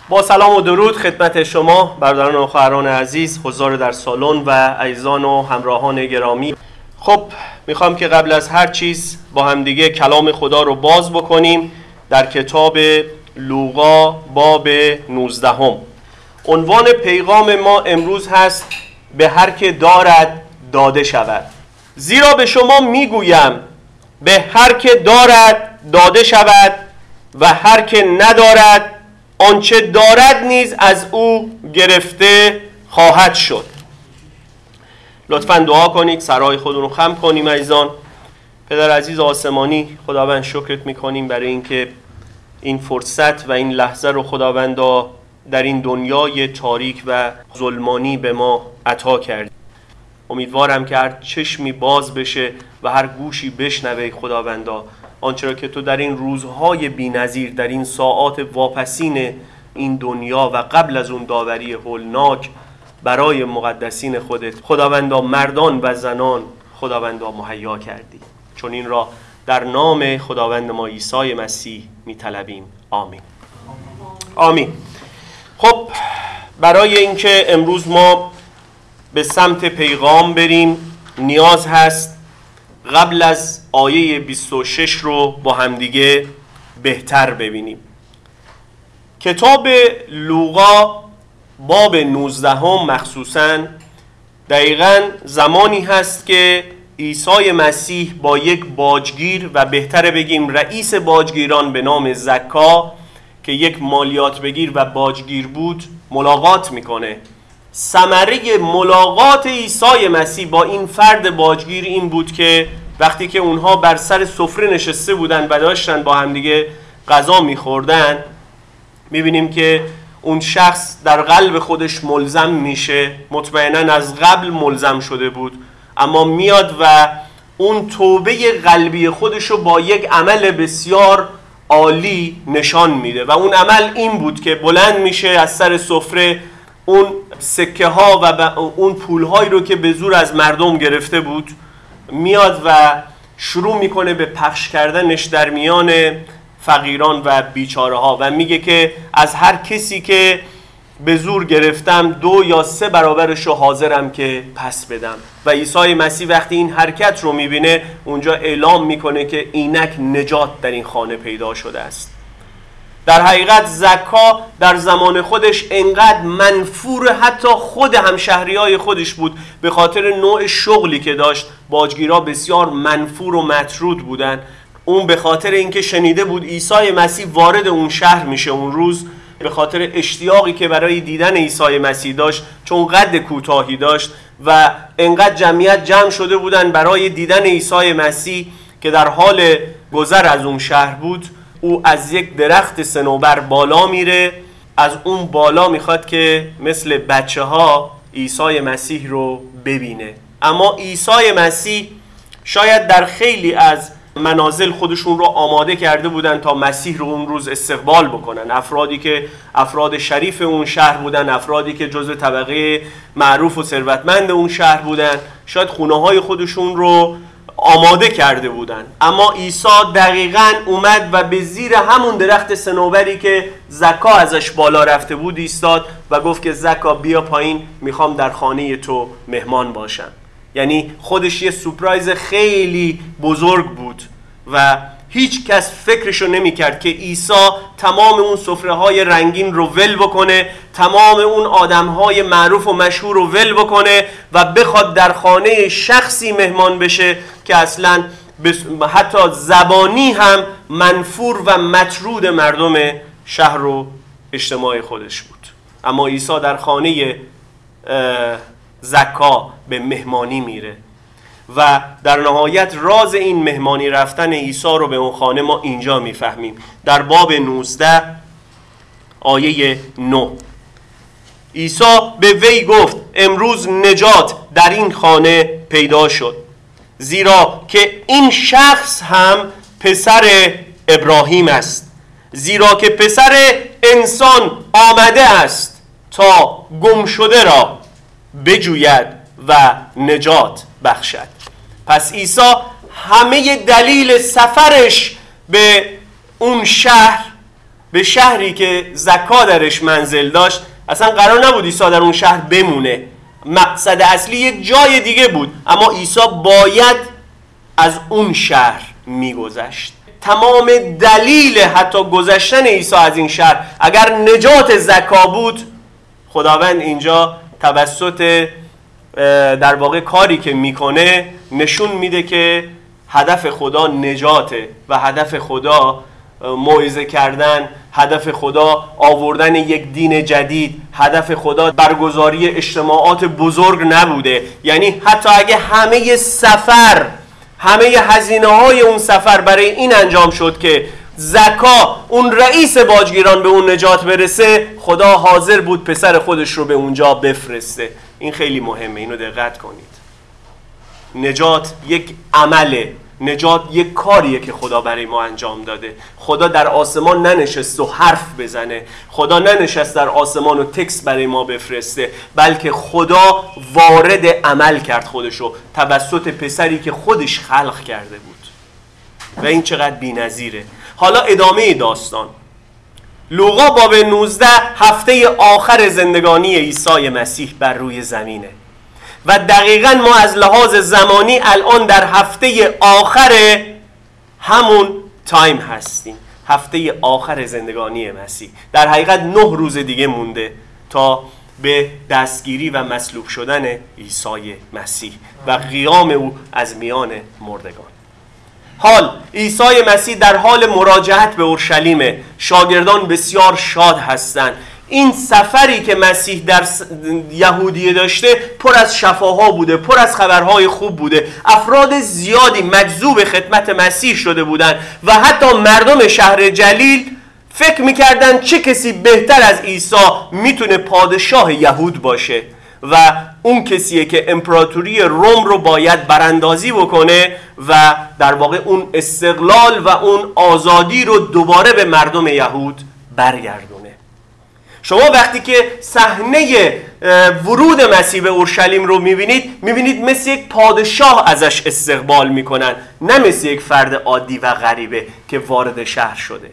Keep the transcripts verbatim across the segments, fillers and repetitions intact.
با سلام و درود خدمت شما برادران و خواهران عزیز، حضار در سالن و عزیزان و همراهان گرامی. خب میخوام که قبل از هر چیز با همدیگه کلام خدا رو باز بکنیم در کتاب لوقا باب نوزدهم. عنوان پیغام ما امروز هست به هر که دارد داده شود. زیرا به شما میگویم به هر که دارد داده شود و هر که ندارد آنچه دارد نیز از او گرفته خواهد شد. لطفاً دعا کنید، سرای خودمون رو خم کنیم. عزیزان، پدر عزیز آسمانی، خداوند شکرت میکنیم برای اینکه این فرصت و این لحظه رو خداوندا در این دنیای تاریک و ظلمانی به ما عطا کردی. امیدوارم که هر چشمی باز بشه و هر گوشی بشنوه خداوندا آنچه را که تو در این روزهای بی‌نظیر، در این ساعات واپسین این دنیا و قبل از اون داوری هولناک برای مقدسین خودت خداوندا مردان و زنان خداوندا مهیا کردی. چون این را در نام خداوند ما عیسی مسیح می‌طلبیم. آمین. آمین. خب برای اینکه امروز ما به سمت پیغام بریم نیاز هست قبل از آیه بیست و شش رو با همدیگه بهتر ببینیم. کتاب لوقا باب نوزدهم مخصوصاً دقیقاً زمانی هست که عیسی مسیح با یک باجگیر و بهتر بگیم رئیس باجگیران به نام زکا که یک مالیات بگیر و باجگیر بود ملاقات میکنه. ثمره ملاقات عیسی مسیح با این فرد باجگیر این بود که وقتی که اونها بر سر سفره نشسته بودن و داشتن با همدیگه غذا میخوردن، میبینیم که اون شخص در قلب خودش ملزم میشه، مطمئناً از قبل ملزم شده بود، اما میاد و اون توبه قلبی خودشو با یک عمل بسیار عالی نشان میده و اون عمل این بود که بلند میشه از سر سفره اون سکه ها و اون پول هایی رو که به زور از مردم گرفته بود میاد و شروع میکنه به پخش کردنش در میان فقیران و بیچاره ها و میگه که از هر کسی که به زور گرفتم دو یا سه برابرش رو حاضرم که پس بدم. و عیسی مسیح وقتی این حرکت رو میبینه اونجا اعلام میکنه که اینک نجات در این خانه پیدا شده است. در حقیقت زکا در زمان خودش انقدر منفور حتی خود همشهریای خودش بود به خاطر نوع شغلی که داشت. باجگیرا بسیار منفور و مطرود بودن. اون به خاطر اینکه شنیده بود عیسی مسیح وارد اون شهر میشه اون روز، به خاطر اشتیاقی که برای دیدن عیسی مسیح داشت، چون قد کوتاهی داشت و انقدر جمعیت جمع شده بودن برای دیدن عیسی مسیح که در حال گذر از اون شهر بود، او از یک درخت صنوبر بالا میره. از اون بالا میخواد که مثل بچه ها عیسی مسیح رو ببینه. اما عیسی مسیح شاید در خیلی از منازل خودشون رو آماده کرده بودن تا مسیح رو اون روز استقبال بکنن. افرادی که افراد شریف اون شهر بودن، افرادی که جزو طبقه معروف و ثروتمند اون شهر بودن، شاید خونه های خودشون رو آماده کرده بودن. اما عیسی دقیقاً اومد و به زیر همون درخت صنوبری که زکا ازش بالا رفته بود ایستاد و گفت که زکا بیا پایین، میخوام در خانه تو مهمان باشم. یعنی خودش یه سورپرایز خیلی بزرگ بود و هیچ کس فکرشو نمی کرد که عیسی تمام اون سفره های رنگین رو ول بکنه، تمام اون آدم های معروف و مشهور رو ول بکنه و بخواد در خانه شخصی مهمان بشه که اصلا حتی زبانی هم منفور و مطرود مردم شهر و اجتماع خودش بود. اما عیسی در خانه زکا به مهمانی میره و در نهایت راز این مهمانی رفتن عیسی رو به اون خانه ما اینجا میفهمیم در باب نوزده آیه نه. عیسی به وی گفت امروز نجات در این خانه پیدا شد، زیرا که این شخص هم پسر ابراهیم است. زیرا که پسر انسان آمده است تا گم شده را بجوید و نجات بخشد. پس عیسی همه دلیل سفرش به اون شهر به شهری که زکا درش منزل داشت، اصلا قرار نبود عیسی در اون شهر بمونه. مقصد اصلی یک جای دیگه بود، اما عیسی باید از اون شهر میگذشت. تمام دلیل حتی گذشتن عیسی از این شهر اگر نجات زکا بود، خداوند اینجا توسط در واقع کاری که میکنه نشون میده که هدف خدا نجاته و هدف خدا موعظه کردن، هدف خدا آوردن یک دین جدید، هدف خدا برگزاری اجتماعات بزرگ نبوده. یعنی حتی اگه همه سفر همه هزینه های اون سفر برای این انجام شد که زکا اون رئیس باجگیران به اون نجات برسه، خدا حاضر بود پسر خودش رو به اونجا بفرسته. این خیلی مهمه، اینو دقت کنید. نجات یک عمله، نجات یک کاریه که خدا برای ما انجام داده. خدا در آسمان ننشست و حرف بزنه، خدا ننشست در آسمان و تکست برای ما بفرسته، بلکه خدا وارد عمل کرد خودشو توسط پسری که خودش خلق کرده بود. و این چقدر بی‌نظیره. حالا ادامه داستان. لوقا باب نوزده هفته آخر زندگانی عیسی مسیح بر روی زمینه و دقیقاً ما از لحاظ زمانی الان در هفته آخر همون تایم هستیم، هفته آخر زندگانی مسیح. در حقیقت نه روز دیگه مونده تا به دستگیری و مصلوب شدن عیسی مسیح و قیام او از میان مردگان. حال عیسی مسیح در حال مراجعت به اورشلیم، شاگردان بسیار شاد هستند. این سفری که مسیح در یهودیه داشته پر از شفاها بوده، پر از خبرهای خوب بوده. افراد زیادی مجذوب خدمت مسیح شده بودند و حتی مردم شهر جلیل فکر میکردن چه کسی بهتر از عیسی میتونه پادشاه یهود باشه و اون کسیه که امپراتوری روم رو باید براندازی بکنه و در واقع اون استقلال و اون آزادی رو دوباره به مردم یهود برگردونه. شما وقتی که صحنه ورود مسیح به اورشلیم رو میبینید، میبینید مثل یک پادشاه ازش استقبال میکنن، نه مثل یک فرد عادی و غریبه که وارد شهر شده.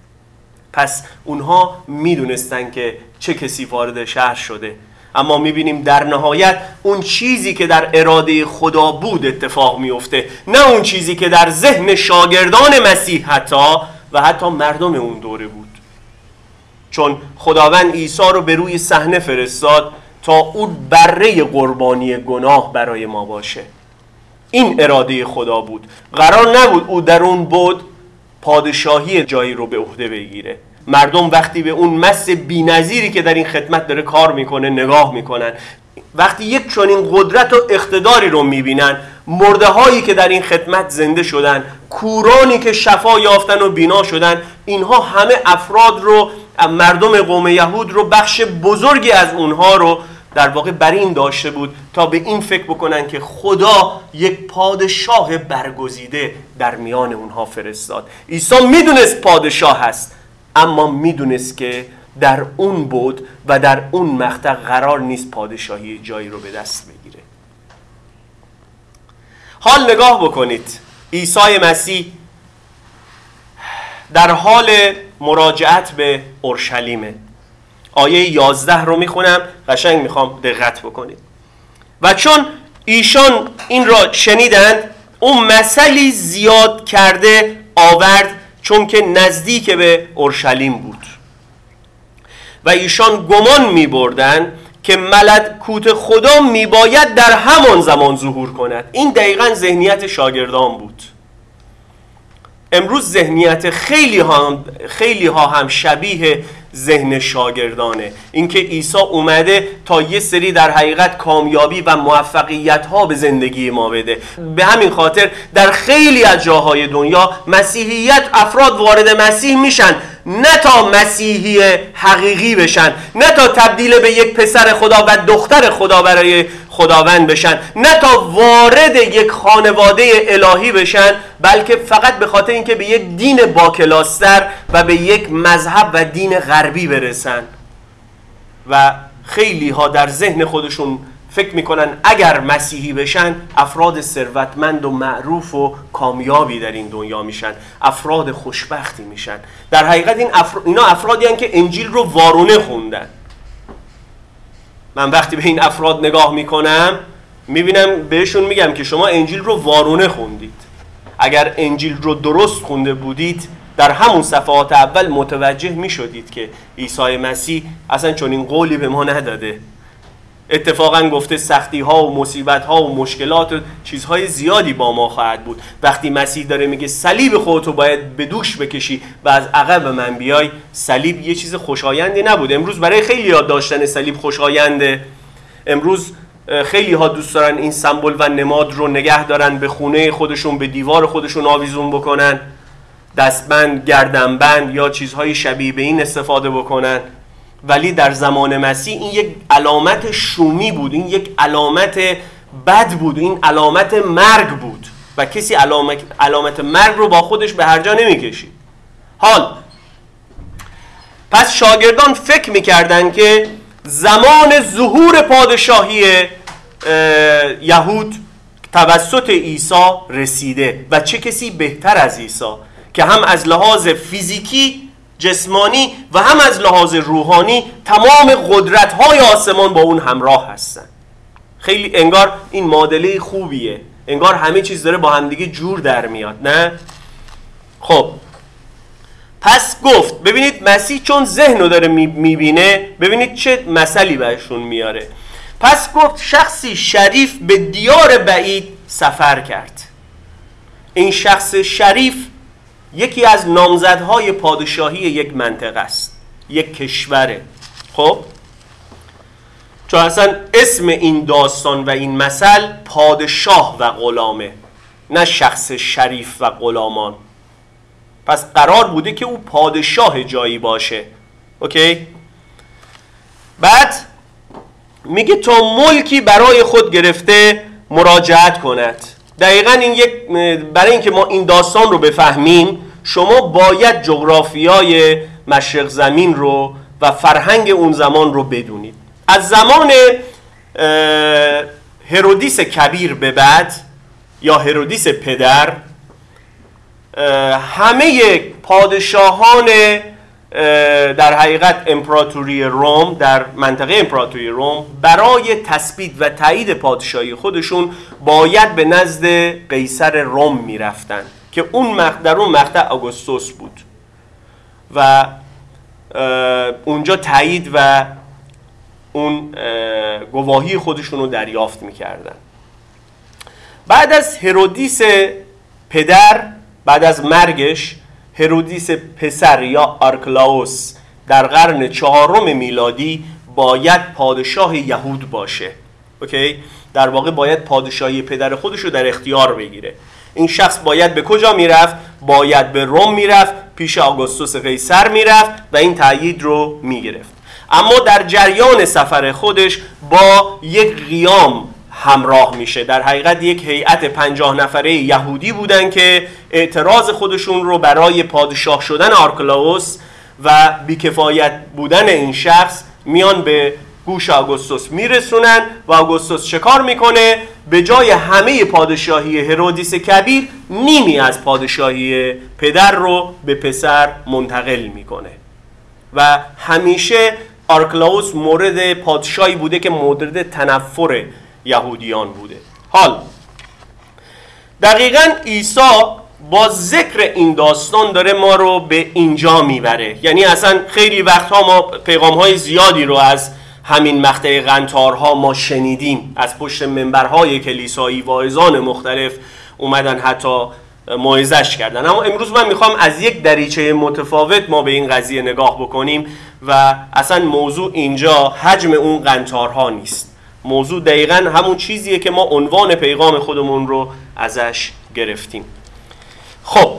پس اونها میدونستن که چه کسی وارد شهر شده، اما میبینیم در نهایت اون چیزی که در اراده خدا بود اتفاق میفته، نه اون چیزی که در ذهن شاگردان مسیح حتی و حتی مردم اون دوره بود. چون خداوند عیسی رو به روی صحنه فرستاد تا اون بره قربانی گناه برای ما باشه. این اراده خدا بود. قرار نبود او در اون بود پادشاهی جایی رو به عهده بگیره. مردم وقتی به اون مس بی‌نظیری که در این خدمت داره کار میکنه نگاه میکنن، وقتی یک چنین قدرت و اقتداری رو میبینن، مرده هایی که در این خدمت زنده شدن، کورانی که شفا یافتن و بینا شدن، اینها همه افراد رو، مردم قوم یهود رو، بخش بزرگی از اونها رو در واقع بر این داشته بود تا به این فکر بکنن که خدا یک پادشاه برگزیده در میان اونها فرستاد. عیسی میدونست پادشاه هست، اما میدونست که در اون بود و در اون مقطع قرار نیست پادشاهی جایی رو به دست بگیره. حال نگاه بکنید، عیسی مسیح در حال مراجعت به اورشلیمه. آیه یازده رو میخونم، قشنگ میخوام دقت بکنید. و چون ایشان این را شنیدند، اون مثلی زیاد کرده آورد، چون که نزدیک به اورشلیم بود و ایشان گمان می بردن که ملکوت خدا می باید در همان زمان ظهور کند. این دقیقاً ذهنیت شاگردان بود. امروز ذهنیت خیلی ها, خیلی ها هم شبیه ذهن شاگردانه. اینکه عیسی اومده تا یه سری در حقیقت کامیابی و موفقیت ها به زندگی ما بده. به همین خاطر در خیلی از جاهای دنیا مسیحیت افراد وارد مسیح میشن نه تا مسیحی حقیقی بشن، نه تا تبدیل به یک پسر خدا و دختر خدا برای خداوند بشن، نه تا وارد یک خانواده الهی بشن، بلکه فقط به خاطر اینکه به یک دین باکلاستر و به یک مذهب و دین غربی برسن. و خیلی ها در ذهن خودشون فکر میکنن اگر مسیحی بشن افراد ثروتمند و معروف و کامیابی در این دنیا میشن، افراد خوشبختی میشن. در حقیقت این افر... اینا افرادی هستند که انجیل رو وارونه خوندن. من وقتی به این افراد نگاه میکنم میبینم بهشون میگم که شما انجیل رو وارونه خوندید. اگر انجیل رو درست خونده بودید در همون صفحات اول متوجه میشدید که عیسی مسیح اصلا چون این قولی به ما نداده. اتفاقا گفته سختی ها و مصیبت ها و مشکلات و چیزهای زیادی با ما خواهد بود. وقتی مسیح داره میگه صلیب خودتو باید به دوش بکشی و از عقب من بیای، صلیب یه چیز خوشایندی نبود. امروز برای خیلی ها داشتن صلیب خوشاینده. امروز خیلی ها دوست دارن این سمبل و نماد رو نگه دارن، به خونه خودشون، به دیوار خودشون آویزون بکنن، دستبند، گردنبند یا چیزهای شبیه به این استفاده بکنن. ولی در زمان مسیح این یک علامت شومی بود، این یک علامت بد بود، این علامت مرگ بود و کسی علامت, علامت مرگ رو با خودش به هر جا نمیکشید. حال پس شاگردان فکر میکردن که زمان ظهور پادشاهی یهود توسط عیسی رسیده و چه کسی بهتر از عیسی که هم از لحاظ فیزیکی جسمانی و هم از لحاظ روحانی تمام قدرت‌های آسمان با اون همراه هستن. خیلی انگار این معادله خوبیه، انگار همه چیز داره با همدیگه جور در میاد، نه؟ خب پس گفت ببینید مسیح چون ذهن رو داره میبینه، ببینید چه مثلی بهشون میاره. پس گفت شخصی شریف به دیار بعید سفر کرد. این شخص شریف یکی از نامزدهای پادشاهی یک منطقه است، یک کشوره. خب چون اصلا اسم این داستان و این مثل پادشاه و غلامه، نه شخص شریف و غلامان. پس قرار بوده که او پادشاه جایی باشه. اوکی؟ بعد میگه تا ملکی برای خود گرفته مراجعت کند. دقیقاً این یک، برای اینکه ما این داستان رو بفهمیم شما باید جغرافیای مشرق زمین رو و فرهنگ اون زمان رو بدونید. از زمان هرودیس کبیر به بعد یا هرودیس پدر، همه پادشاهان در حقیقت امپراتوری روم در منطقه امپراتوری روم برای تثبیت و تایید پادشاهی خودشون باید به نزد قیصر روم میرفتن که اون مقطع در اون مقطع آگوستوس بود و اونجا تایید و اون گواهی خودشون رو دریافت میکردن. بعد از هرودیس پدر، بعد از مرگش، هرودیس پسر یا آرکلاوس در قرن چهارم میلادی باید پادشاه یهود باشه. اوکی؟ در واقع باید پادشاهی پدر خودش رو در اختیار بگیره. این شخص باید به کجا میرفت؟ باید به روم میرفت، پیش آگوستوس قیصر میرفت و این تایید رو میگرفت. اما در جریان سفر خودش با یک قیام همراه میشه. در حقیقت یک هیئت پنجاه نفره یهودی بودن که اعتراض خودشون رو برای پادشاه شدن آرکلاوس و بیکفایت بودن این شخص میان به گوش آگوستوس میرسونن و آگوستوس چه کار میکنه؟ به جای همه پادشاهی هرودیس کبیر نیمی از پادشاهی پدر رو به پسر منتقل میکنه و همیشه آرکلاوس مورد پادشاهی بوده که مورد تنفر یهودیان بوده. حال دقیقاً عیسی با ذکر این داستان داره ما رو به اینجا میبره. یعنی اصلا خیلی وقتها ما پیغام‌های زیادی رو از همین مقطع قنطارها ما شنیدیم، از پشت منبرهای کلیسایی واعظان مختلف اومدن حتی موعظه‌اش کردن. اما امروز من میخوام از یک دریچه متفاوت ما به این قضیه نگاه بکنیم و اصلا موضوع اینجا حجم اون قنطارها نیست. موضوع دقیقاً همون چیزیه که ما عنوان پیغام خودمون رو ازش گرفتیم. خب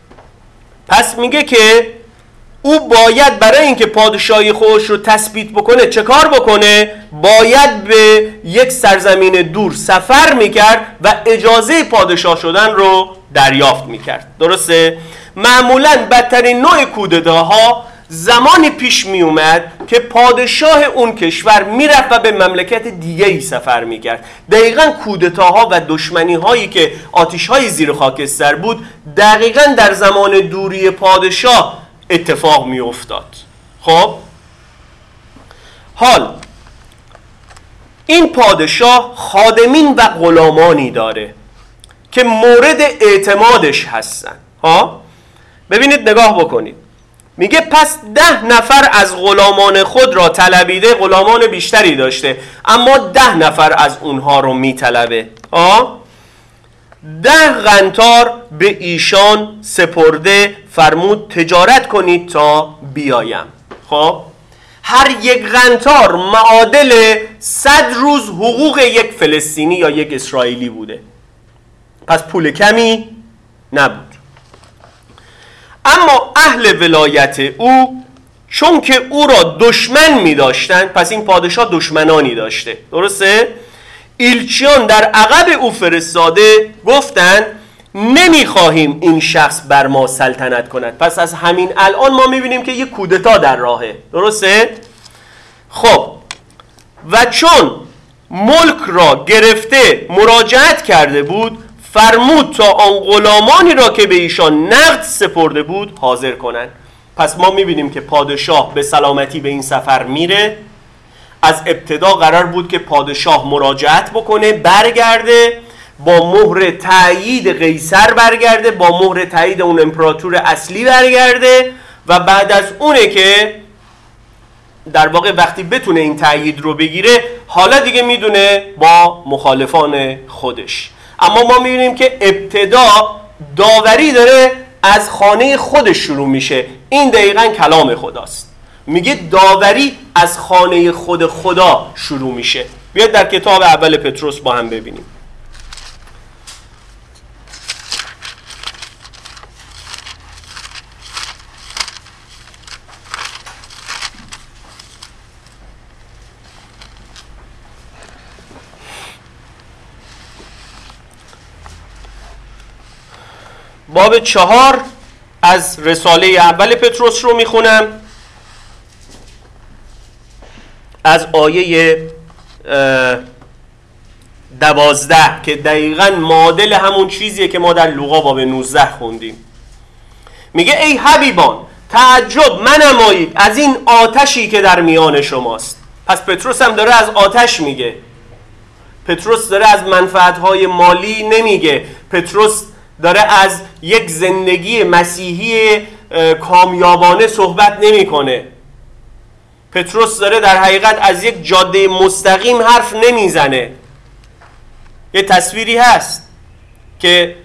پس میگه که او باید برای اینکه پادشاهی خودش رو تثبیت بکنه چه کار بکنه؟ باید به یک سرزمین دور سفر میکرد و اجازه پادشاه شدن رو دریافت میکرد. درسته؟ معمولاً بدترین نوع کودتاها زمانی پیش می اومد که پادشاه اون کشور میرفت و به مملکت دیگه ای سفر میکرد. دقیقاً کودتاها و دشمنی هایی که آتش های زیر خاکستر بود دقیقاً در زمان دوری پادشاه اتفاق می افتاد. خب حال این پادشاه خادمین و غلامانی داره که مورد اعتمادش هستن. ها ببینید، نگاه بکنید، میگه پس ده نفر از غلامان خود را طلبیده. غلامان بیشتری داشته اما ده نفر از اونها رو میطلبه. ها ده قنطار به ایشان سپرده، فرمود تجارت کنید تا بیایم. خب هر یک قنطار معادل صد روز حقوق یک فلسطینی یا یک اسرائیلی بوده، پس پول کمی نبود. اما اهل ولایت او چون که او را دشمن می داشتن، پس این پادشاه دشمنانی داشته، درسته؟ ایلچیان در عقب او فرستاده گفتند نمی خواهیم این شخص بر ما سلطنت کند. پس از همین الان ما می بینیم که یک کودتا در راهه، درسته؟ خب و چون ملک را گرفته مراجعت کرده بود، فرمود تا آن غلامانی را که به ایشان نقد سپرده بود حاضر کنند. پس ما میبینیم که پادشاه به سلامتی به این سفر میره. از ابتدا قرار بود که پادشاه مراجعت بکنه، برگرده با مهر تایید قیصر، برگرده با مهر تایید اون امپراتور اصلی برگرده و بعد از اونه که در واقع وقتی بتونه این تایید رو بگیره حالا دیگه میدونه با مخالفان خودش. اما ما میبینیم که ابتدا داوری داره از خانه خودش شروع میشه. این دقیقاً کلام خداست، میگه داوری از خانه خود خدا شروع میشه. بیاید در کتاب اول پتروس با هم ببینیم. باب چهار از رساله اول پتروس رو میخونم از آیه دوازده که دقیقاً معادل همون چیزیه که ما در لوقا باب نوزده خوندیم. میگه ای حبیبان تعجب منمایید از این آتشی که در میان شماست. پس پتروس هم داره از آتش میگه. پتروس داره از منفعتهای مالی نمیگه. پتروس داره از یک زندگی مسیحی کامیابانه صحبت نمیکنه. پتروس داره در حقیقت از یک جاده مستقیم حرف نمیزنه. یه تصویری هست که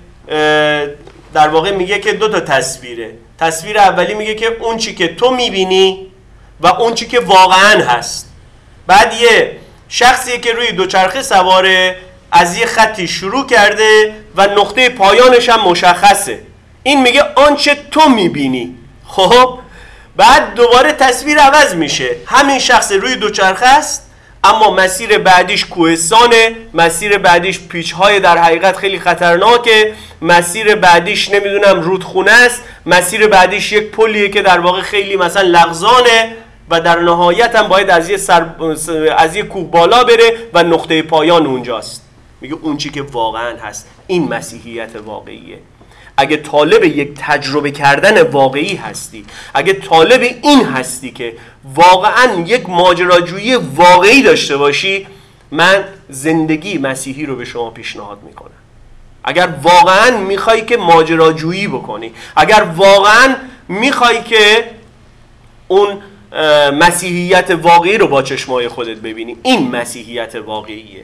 در واقع میگه که دو تا تصویره. تصویر اولی میگه که اون چی که تو میبینی و اون چی که واقعا هست. بعد یه شخصی که روی دوچرخه سواره از یه خطی شروع کرده و نقطه پایانش هم مشخصه. این میگه آنچه تو میبینی. خب بعد دوباره تصویر عوض میشه. همین شخص روی دوچرخه است اما مسیر بعدیش کوهستانه، مسیر بعدیش پیچ‌های در حقیقت خیلی خطرناکه، مسیر بعدیش نمیدونم رودخونه است، مسیر بعدیش یک پلیه که در واقع خیلی مثلا لغزانه و در نهایت هم باید از یه سر از یه کوه بالا بره و نقطه پایان اونجاست. میگه اون چی که واقعا هست. این مسیحیت واقعیه. اگه طالب یک تجربه کردن واقعی هستی، اگه طالب این هستی که واقعا یک ماجراجویی واقعی داشته باشی، من زندگی مسیحی رو به شما پیشنهاد میکنم. اگر واقعا میخوای که ماجراجویی بکنی، اگر واقعا میخوای که اون مسیحیت واقعی رو با چشمای خودت ببینی، این مسیحیت واقعیه.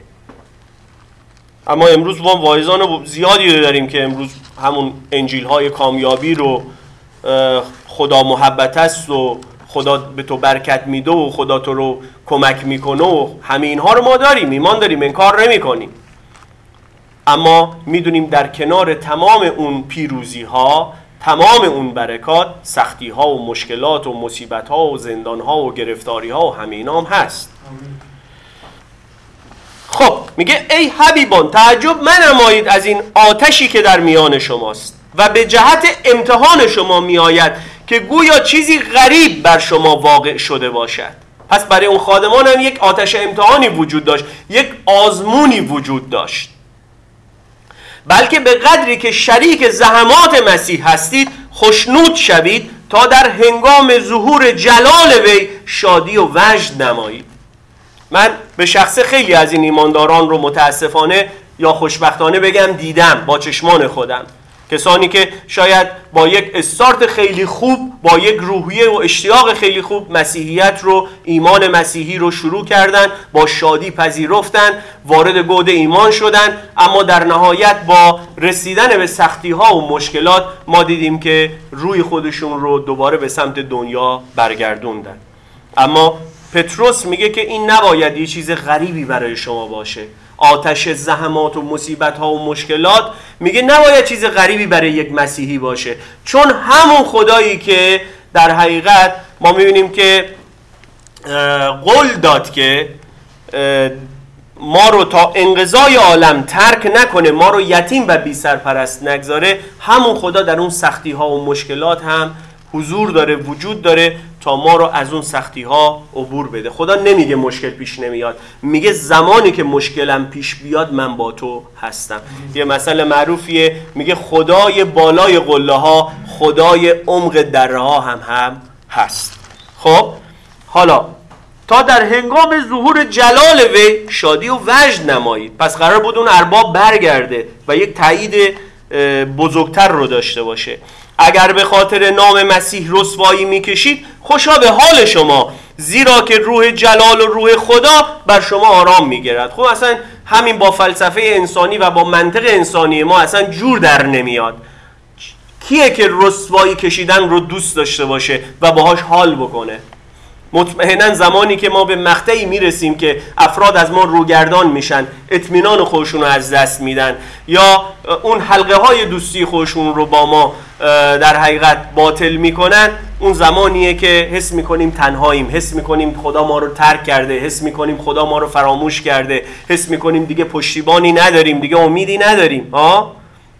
اما امروز ما واعظان زیادی داریم که امروز همون انجیل های کامیابی رو خدا محبت است و خدا به تو برکت میده و خدا تو رو کمک میکنه و همه اینها رو ما داریم، ایمان داریم، انکار نمی کنیم. اما میدونیم در کنار تمام اون پیروزی ها، تمام اون برکات، سختی ها و مشکلات و مصیبت ها و زندان ها و گرفتاری ها و همه اینا هم هست. خب میگه ای حبیبان تعجب منمایید از این آتشی که در میان شماست و به جهت امتحان شما میآید که گویا چیزی غریب بر شما واقع شده باشد. پس برای اون خادمان هم یک آتش امتحانی وجود داشت، یک آزمونی وجود داشت. بلکه به قدری که شریک زحمات مسیح هستید خوشنود شوید تا در هنگام ظهور جلال وی شادی و وجد نمایید. من به شخصه خیلی از این ایمانداران رو متاسفانه یا خوشبختانه بگم دیدم با چشمان خودم. کسانی که شاید با یک استارت خیلی خوب، با یک روحیه و اشتیاق خیلی خوب مسیحیت رو، ایمان مسیحی رو شروع کردن، با شادی پذیرفتن، وارد گود ایمان شدن، اما در نهایت با رسیدن به سختی ها و مشکلات ما دیدیم که روی خودشون رو دوباره به سمت دنیا برگردوندن. اما پتروس میگه که این نباید یه چیز غریبی برای شما باشه. آتش زحمات و مصیبت ها و مشکلات میگه نباید چیز غریبی برای یک مسیحی باشه، چون همون خدایی که در حقیقت ما میبینیم که قول داد که ما رو تا انقضای عالم ترک نکنه، ما رو یتیم و بی سرپرست نگذاره، همون خدا در اون سختی ها و مشکلات هم حضور داره، وجود داره تا ما رو از اون سختی ها عبور بده. خدا نمیگه مشکل پیش نمیاد، میگه زمانی که مشکلم پیش بیاد من با تو هستم. یه مثل معروفیه، میگه خدای بالای قله ها خدای عمق دره ها هم هم هست. خب حالا تا در هنگام ظهور جلال وی شادی و وجد نمایید. پس قرار بود اون ارباب برگرده و یک تایید بزرگتر رو داشته باشه. اگر به خاطر نام مسیح رسوایی میکشید خوشا به حال شما، زیرا که روح جلال و روح خدا بر شما آرام میگیرد. خب اصلا همین با فلسفه انسانی و با منطق انسانی ما اصلا جور در نمیاد. کیه که رسوایی کشیدن رو دوست داشته باشه و باهاش حال بکنه؟ مطمئنا زمانی که ما به مقطعی میرسیم که افراد از ما روگردان میشن، اطمینان خودشون رو از دست میدن، یا اون حلقه های دوستی خودشون رو با ما در حقیقت باطل میکنن، اون زمانیه که حس میکنیم تنهاییم، حس میکنیم خدا ما رو ترک کرده، حس میکنیم خدا ما رو فراموش کرده، حس میکنیم دیگه پشتیبانی نداریم، دیگه امیدی نداریم. ها؟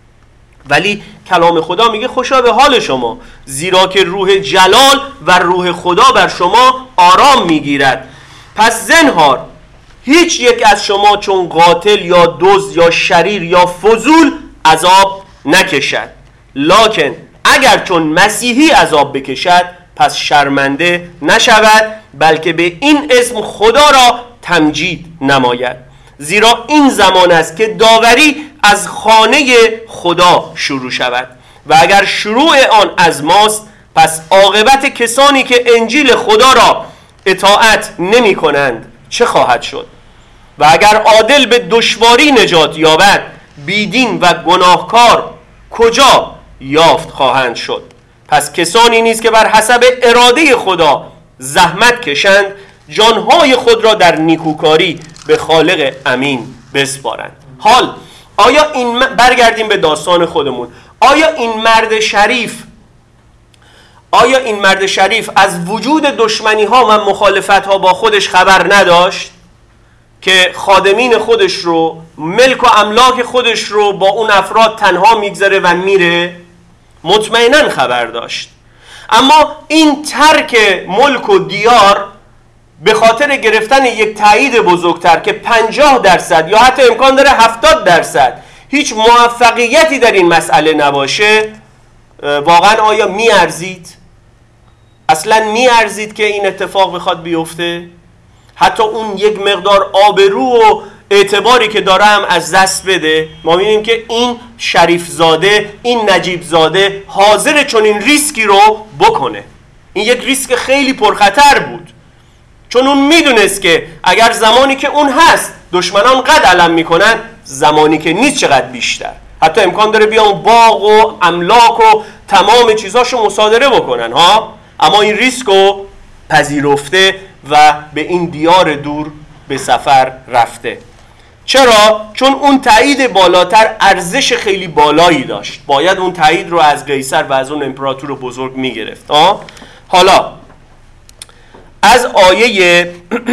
ولی کلام خدا میگه خوشا به حال شما، زیرا که روح جلال و روح خدا بر شما آرام میگیرد. پس زنهار هیچ یک از شما چون قاتل یا دزد یا شریر یا فضول عذاب نکشد، لکن اگر چون مسیحی عذاب بکشد پس شرمنده نشود، بلکه به این اسم خدا را تمجید نماید. زیرا این زمان است که داوری از خانه خدا شروع شود و اگر شروع آن از ماست پس عاقبت کسانی که انجیل خدا را اطاعت نمی کنند چه خواهد شد؟ و اگر عادل به دشواری نجات یابد بیدین و گناهکار کجا یافت خواهند شد؟ پس کسانی نیست که بر حسب اراده خدا زحمت کشند جانهای خود را در نیکوکاری به خالق امین بسپارند. حال آیا این برگردیم به داستان خودمون، آیا این مرد شریف آیا این مرد شریف از وجود دشمنی ها و مخالفت ها با خودش خبر نداشت که خادمین خودش رو، ملک و املاک خودش رو با اون افراد تنها میگذاره و میره؟ مطمئناً خبر داشت. اما این ترک ملک و دیار به خاطر گرفتن یک تایید بزرگتر که پنجاه درصد یا حتی امکان داره هفتاد درصد هیچ موفقیتی در این مسئله نباشه، واقعا آیا میارزید؟ اصلا میارزید که این اتفاق بخواد بیفته؟ حتی اون یک مقدار آبرو و اعتباری که داره هم از دست بده. ما می‌بینیم که این شریف زاده، این نجیب زاده حاضر چون این ریسکی رو بکنه. این یک ریسک خیلی پرخطر بود، چون اون میدونست که اگر زمانی که اون هست دشمنان قد علم میکنن، زمانی که نیست چقدر بیشتر. حتی امکان داره بیان باغ و املاک و تمام چیزاشو مصادره بکنن ها. اما این ریسک رو پذیرفته و به این دیار دور به سفر رفته. چرا؟ چون اون تایید بالاتر ارزش خیلی بالایی داشت، باید اون تایید رو از قیصر و از اون امپراتور بزرگ میگرفت. حالا از آیه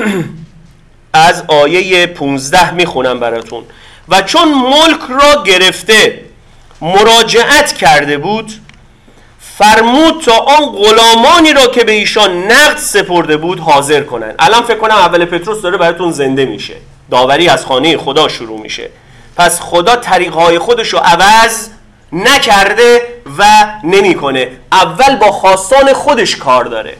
از آیه پونزده میخونم براتون. و چون ملک را گرفته مراجعت کرده بود، فرمود تا آن غلامانی را که به ایشان نقد سپرده بود حاضر کنند. الان فکر کنم اول پتروس داره براتون زنده میشه، داوری از خانه خدا شروع میشه. پس خدا طریقهای خودش رو عوض نکرده و نمیکنه، اول با خواستان خودش کار داره.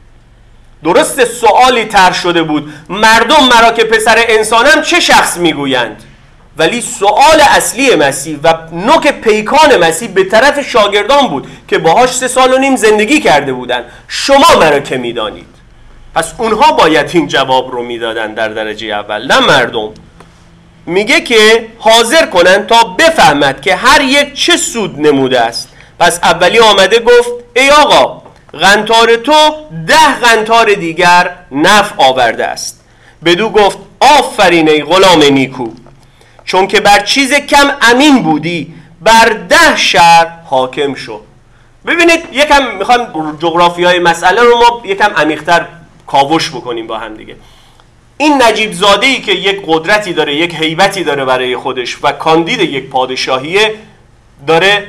درست سوالی طرح شده بود مردم مرا که پسر انسانم چه شخص میگویند، ولی سوال اصلی مسیح و نوک پیکان مسیح به طرف شاگردان بود که باهاش سه سال و نیم زندگی کرده بودند. شما مرا که میدانید. پس اونها باید این جواب رو میدادن در درجه اول، نه مردم. میگه که حاضر کنن تا بفهمد که هر یک چه سود نموده است. پس اولی آمده گفت ای آقا، قنطار تو ده قنطار دیگر نفع آورده است. بدو گفت آفرین ای غلام نیکو، چون که بر چیز کم امین بودی بر ده شهر حاکم شو. ببینید یکم میخوام جغرافیای مسئله رو ما یکم عمیق‌تر کاوش بکنیم با هم دیگه. این نجیب زاده‌ای که یک قدرتی داره، یک هیبتی داره برای خودش و کاندید یک پادشاهیه، داره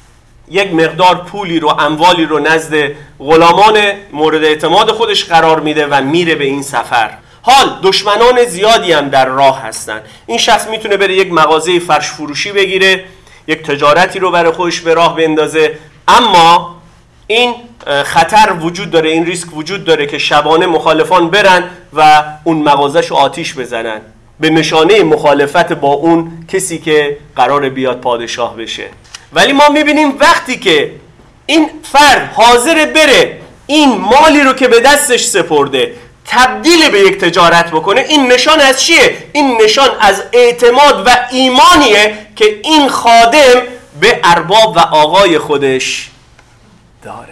یک مقدار پولی رو، اموالی رو نزد غلامان مورد اعتماد خودش قرار میده و میره به این سفر. حال دشمنان زیادی هم در راه هستن. این شخص میتونه بره یک مغازه فرش فروشی بگیره، یک تجارتی رو برای خودش به راه بندازه، اما این خطر وجود داره، این ریسک وجود داره که شبانه مخالفان برن و اون مغازه‌شو آتیش بزنن به نشانه مخالفت با اون کسی که قرار بیاد پادشاه بشه. ولی ما میبینیم وقتی که این فرد حاضر بره این مالی رو که به دستش سپرده تبدیل به یک تجارت بکنه، این نشان از چیه؟ این نشان از اعتماد و ایمانیه که این خادم به ارباب و آقای خودش داره.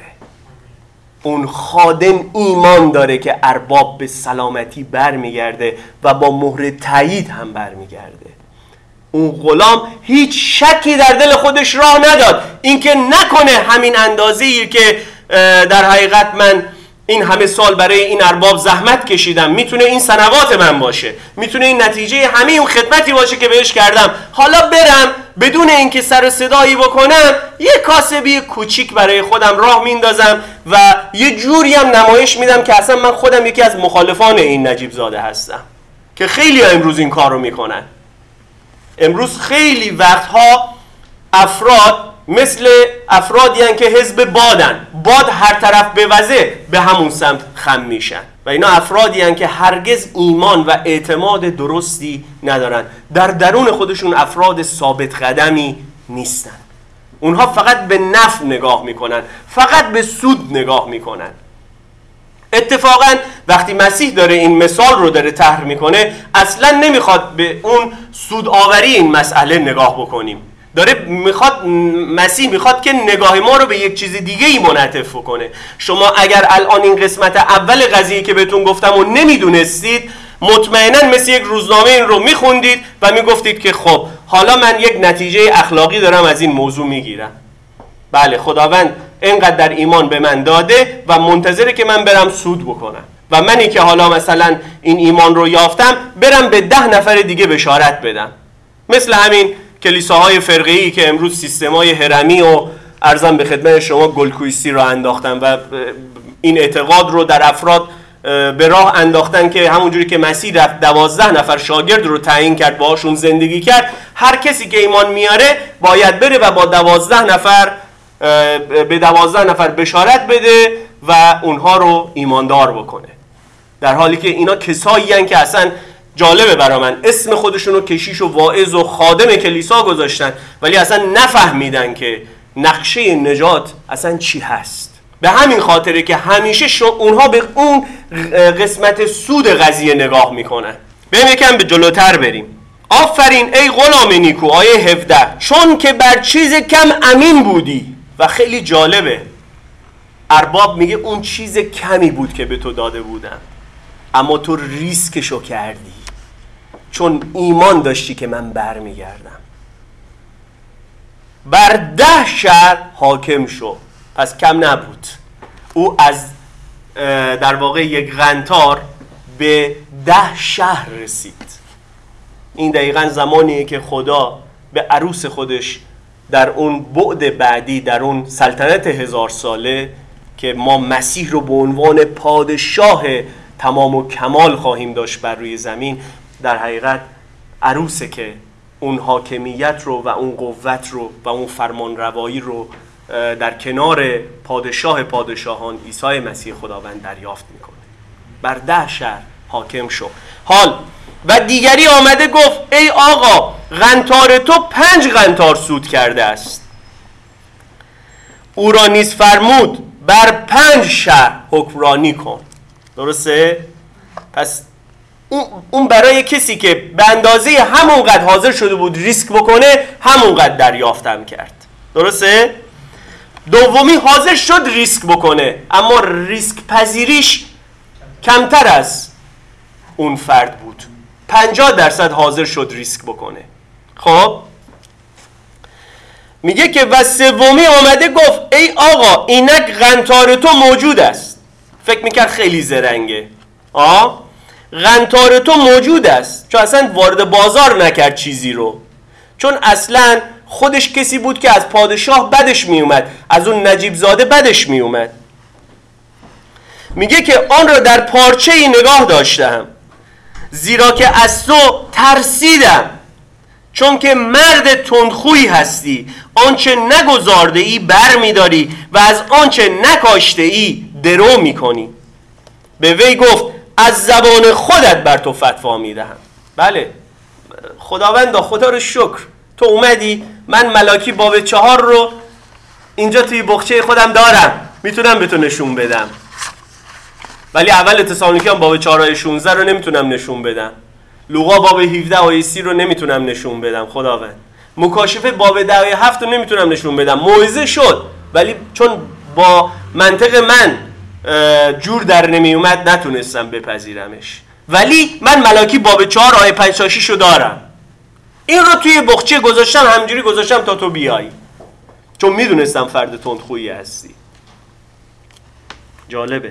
اون خادم ایمان داره که ارباب به سلامتی برمیگرده و با مهر تایید هم برمیگرده. اون غلام هیچ شکی در دل خودش راه نداد اینکه نکنه همین اندازه‌ای که در حقیقت من این همه سال برای این ارباب زحمت کشیدم میتونه این سنوات من باشه، میتونه این نتیجه همه اون خدمتی باشه که بهش کردم، حالا برم بدون اینکه سر صدایی بکنم یه کاسبی کوچیک برای خودم راه میندازم و یه جوری هم نمایش میدم که اصلا من خودم یکی از مخالفان این نجیب زاده هستم. که خیلی ها امروز این کار رو میکنن. امروز خیلی وقتها افراد مثل افرادی هستند که حزب بادن، باد هر طرف بوزه به همون سمت خم میشن و اینا افرادی هستند که هرگز ایمان و اعتماد درستی ندارن، در درون خودشون افراد ثابت قدمی نیستن. اونها فقط به نفع نگاه میکنن، فقط به سود نگاه میکنن. اتفاقا وقتی مسیح داره این مثال رو داره طرح میکنه اصلا نمیخواد به اون سودآوری این مسئله نگاه بکنیم. داره میخواد مسیح میخواد که نگاه ما رو به یک چیز دیگه ای منعطف کنه. شما اگر الان این قسمت اول قضیه که بهتون گفتم و نمیدونستید، مطمئنا مثل یک روزنامه این رو میخوندید و میگفتید که خب حالا من یک نتیجه اخلاقی دارم از این موضوع میگیرم. بله، خداوند اینقدر در ایمان به من داده و منتظره که من برم سود بکنم و منی که حالا مثلا این ایمان رو یافتم برم به ده نفر دیگه بشارت بدم. مثل همین کلیساهای فرقه‌ای که امروز سیستمای هرمی و ارزم به خدمت شما گلکویستی رو انداختن و این اعتقاد رو در افراد به راه انداختن که همونجوری که مسیح رفت دوازده نفر شاگرد رو تعیین کرد باهاشون زندگی کرد، هر کسی که ایمان میاره باید بره و با دوازده نفر به دوازده نفر بشارت بده و اونها رو ایماندار بکنه. در حالی که اینا کسایی هستن که اصلا جالبه برای من اسم خودشون رو کشیش و واعظ و خادم کلیسا گذاشتن ولی اصلا نفهمیدن که نقشه نجات اصلا چی هست. به همین خاطره که همیشه اونها به اون قسمت سود قضیه نگاه میکنن. بریم یکم به جلوتر بریم. آفرین ای غلام نیکو، آیه هفده، چون که بر چیز کم امین بودی. و خیلی جالبه، ارباب میگه اون چیز کمی بود که به تو داده بودم اما تو ریسکشو کردی چون ایمان داشتی که من برمیگردم. بر ده شهر حاکم شو. پس کم نبود، او از در واقع یک قنطار به ده شهر رسید. این دقیقاً زمانیه که خدا به عروس خودش در اون بعد بعدی، در اون سلطنت هزار ساله که ما مسیح رو به عنوان پادشاه تمام و کمال خواهیم داشت بر روی زمین، در حقیقت عروسه که اون حاکمیت رو و اون قوت رو و اون فرمان روایی رو در کنار پادشاه پادشاهان عیسی مسیح خداوند دریافت میکنه. بر ده شهر حاکم شو. حال و دیگری آمده گفت ای آقا، قنطار تو پنج قنطار سود کرده است. او را نیز فرمود بر پنج شهر حکمرانی کن. درسته؟ پس اون برای کسی که به اندازه همونقدر حاضر شده بود ریسک بکنه، همونقدر دریافتم کرد. درسته؟ دومی حاضر شد ریسک بکنه، اما ریسک پذیریش کمتر از اون فرد بود. پنجاه درصد حاضر شد ریسک بکنه. خب میگه که و سومی آمده گفت ای آقا، اینک قنطار تو موجود است. فکر میکرد خیلی زرنگه. آه قنطار تو موجود است، چون اصلا وارد بازار نکرد چیزی رو، چون اصلا خودش کسی بود که از پادشاه بدش میومد، از اون نجیب زاده بدش میومد. میگه که آن را در پارچه ای نگاه داشتم، زیرا که از تو ترسیدم، چون که مرد تندخویی هستی، آنچه نگذارده ای بر میداری و از آنچه نکاشته ای درو میکنی. به وی گفت از زبان خودت بر تو فتوا میدهم. بله خداوندا، خدا رو شکر تو اومدی، من ملاکی باب چهار رو اینجا توی بخچه خودم دارم، میتونم به تو نشون بدم، ولی اول تسالونیکیان باب چهار آیه شانزده رو نمیتونم نشون بدم. لوقا باب هفده آیه سی رو نمیتونم نشون بدم خداوند. مکاشفه باب ده آیه هفت رو نمیتونم نشون بدم. موعظه شد، ولی چون با منطق من جور در نمی اومد نتونستم بپذیرمش. ولی من ملاکی باب چهار آیه پنج تا شش رو دارم. این رو توی بخچه گذاشتم، همجوری گذاشتم تا تو بیایی، چون میدونستم فرد تندخویی هستی. جالبه.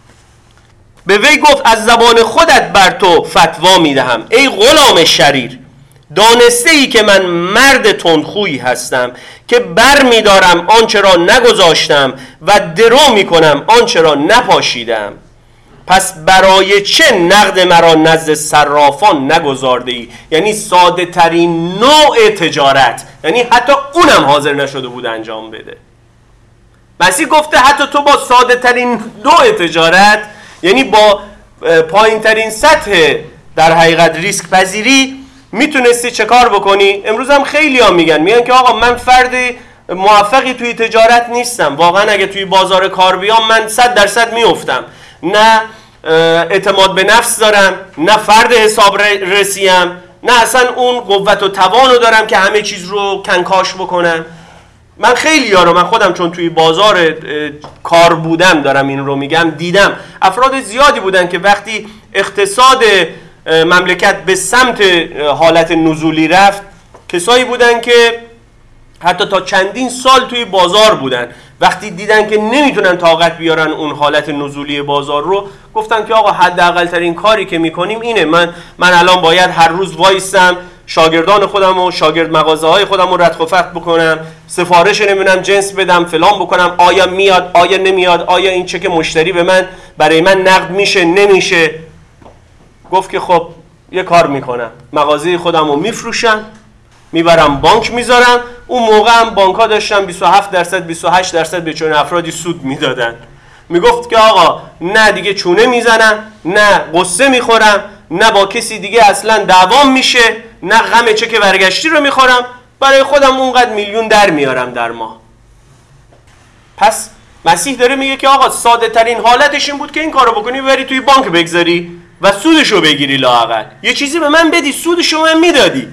به وی گفت از زبان خودت بر تو فتوا میدهم ای غلام شریر، دانسته ای که من مرد تندخویی هستم که بر میدارم آنچه را نگذاشتم و درو میکنم آنچه را نپاشیدم. پس برای چه نقد مرا نزد صرافان نگذارده ای؟ یعنی ساده ترین نوع تجارت، یعنی حتی اونم حاضر نشده بود انجام بده. مسیح گفته حتی تو با ساده ترین نوع تجارت، یعنی با پایین ترین سطح در حقیقت ریسک پذیری، میتونستی چه کار بکنی؟ امروز هم خیلی ها میگن میگن که آقا من فرد موفقی توی تجارت نیستم، واقعا اگه توی بازار کار بیام من صد درصد میافتم، نه اعتماد به نفس دارم، نه فرد حساب رسیم، نه اصلا اون قوت و توانو دارم که همه چیز رو کنکاش بکنم. من خیلی ها رو، من خودم چون توی بازار کار بودم دارم این رو میگم، دیدم افراد زیادی بودن که وقتی اقتصاد مملکت به سمت حالت نزولی رفت، کسایی بودن که حتی تا چندین سال توی بازار بودن، وقتی دیدن که نمیتونن طاقت بیارن اون حالت نزولی بازار رو، گفتن که آقا حداقل ترین کاری که میکنیم اینه، من من الان باید هر روز وایسم شاگردان خودم و شاگرد مغازه های خودم رو ردخ و فتح بکنم، سفارش نمیدونم جنس بدم، فلان بکنم، آیا میاد آیا نمیاد، آیا این چک مشتری به من برای من نقد میشه نمیشه. گفت که خب یه کار میکنم، مغازه خودم رو میفروشم، میبرم بانک میذارم. اون موقع هم بانک ها داشتن بیست و هفت درصد بیست و هشت درصد به چون افرادی سود میدادن. میگفت که آقا نه دیگه چونه میزنم، نه قصه میخورم، نه با کسی دیگه اصلا دعوام میشه، نه غم چک برگشتی رو میخورم، برای خودم اونقدر میلیون در میارم در ماه. پس مسیح داره میگه که آقا ساده ترین حالتش این بود که این کارو بکنی، ببری توی بانک بگذاری و سودشو بگیری، لااقل یه چیزی به من بدی، سودشو من میدادی.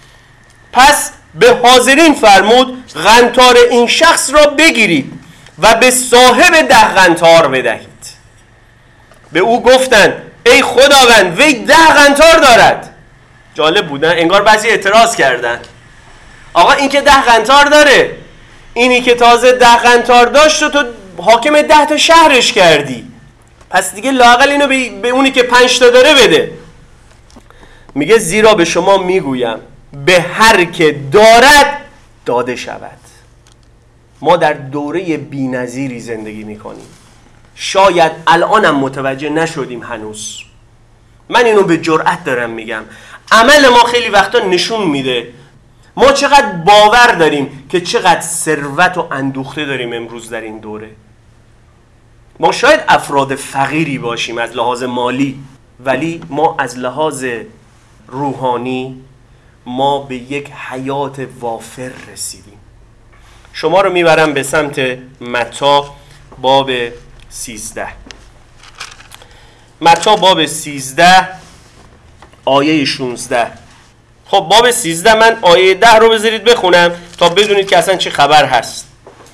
پس به حاضرین فرمود قنطار این شخص را بگیرید و به صاحب ده قنطار بدهید. به او گفتند ای خداوند وی ده قنطار دارد. جالب بودن، انگار بعضی اعتراض کردن، آقا این که ده قنطار داره، اینی که تازه ده قنطار داشت و تو حاکم ده تا شهرش کردی، پس دیگه لااقل اینو به اونی که پنج تا داره بده. میگه زیرا به شما میگویم به هر که دارد داده شود. ما در دوره بی‌نظیری زندگی میکنیم. شاید الانم متوجه نشدیم هنوز. من اینو به جرئت دارم میگم. عمل ما خیلی وقتا نشون میده ما چقدر باور داریم که چقدر ثروت و اندوخته داریم امروز در این دوره. ما شاید افراد فقیری باشیم از لحاظ مالی، ولی ما از لحاظ روحانی ما به یک حیات وافر رسیدیم. شما رو میبرم به سمت متی باب سیزده. متی باب سیزده آیه شانزده. خب باب سیزده، من آیه ده رو بذارید بخونم تا بدونید که اصلا چه خبر هست.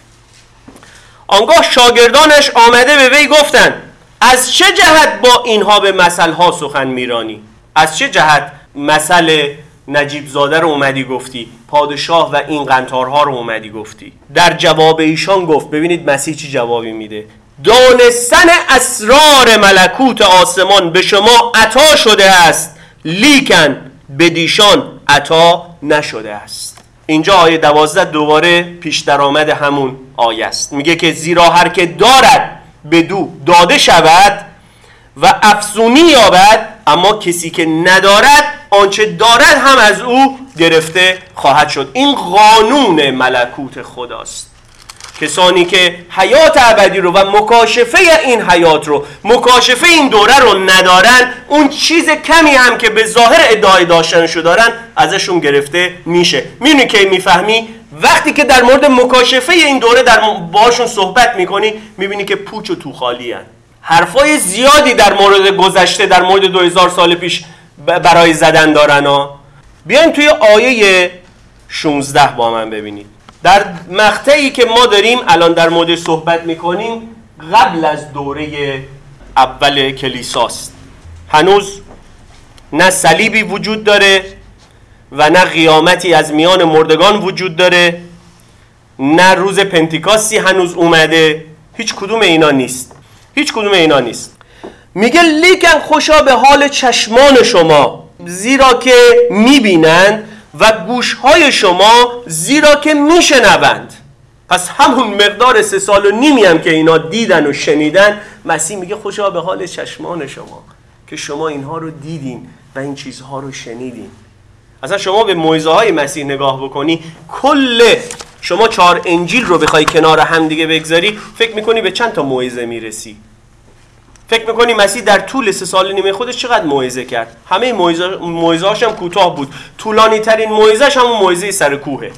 آنگاه شاگردانش آمده به وی گفتند از چه جهت با اینها به مثلها سخن میرانی؟ از چه جهت مثل نجیب زاده رو اومدی گفتی، پادشاه و این قنطارها رو اومدی گفتی؟ در جواب ایشان گفت، ببینید مسیح چی جوابی میده: دانستن اسرار ملکوت آسمان به شما عطا شده است، لیکن به دیشان عطا نشده است. اینجا آیه دوازده دوباره پیش درآمد همون آیه است. میگه که زیرا هر که دارد بدو داده شود و افزونی یابد، اما کسی که ندارد آنچه دارد هم از او گرفته خواهد شد. این قانون ملکوت خداست. کسانی که حیات ابدی رو و مکاشفه این حیات رو، مکاشفه این دوره رو ندارن، اون چیز کمی هم که به ظاهر ادعای داشتنشو دارن ازشون گرفته میشه. میدونی که میفهمی وقتی که در مورد مکاشفه این دوره در باشون صحبت میکنی، میبینی که پوچ و توخالی هن. حرفای زیادی در مورد گذشته، در مورد دو هزار سال پیش برای زدن دارن ها. بیاین توی آیه شانزده با من ببینید. در مقطعی که ما داریم الان در مورد صحبت میکنیم قبل از دوره اول کلیساست. هنوز نه صلیبی وجود داره و نه قیامتی از میان مردگان وجود داره، نه روز پنتیکاستی هنوز اومده. هیچ کدوم اینا نیست. هیچ کدوم اینا نیست. میگه لیکن خوشا به حال چشمان شما زیرا که میبینند و گوشهای شما زیرا که میشنوند. پس همون مقدار سه سال و نیمی هم که اینا دیدن و شنیدن، مسیح میگه خوشا به حال چشمان شما که شما اینها رو دیدین و این چیزها رو شنیدین. اصلا شما به موعظه های مسیح نگاه بکنی، کل شما چهار انجیل رو بخوای کنار هم دیگه بگذاری، فکر میکنی به چند تا موعظه میرسی؟ فکر میکنی مسیح در طول سه سال نیمه خودش چقدر موعظه کرد؟ همه موعظه‌هاش هم کوتاه بود. طولانی ترین موعظه‌اش همون موعظه سر کوهه.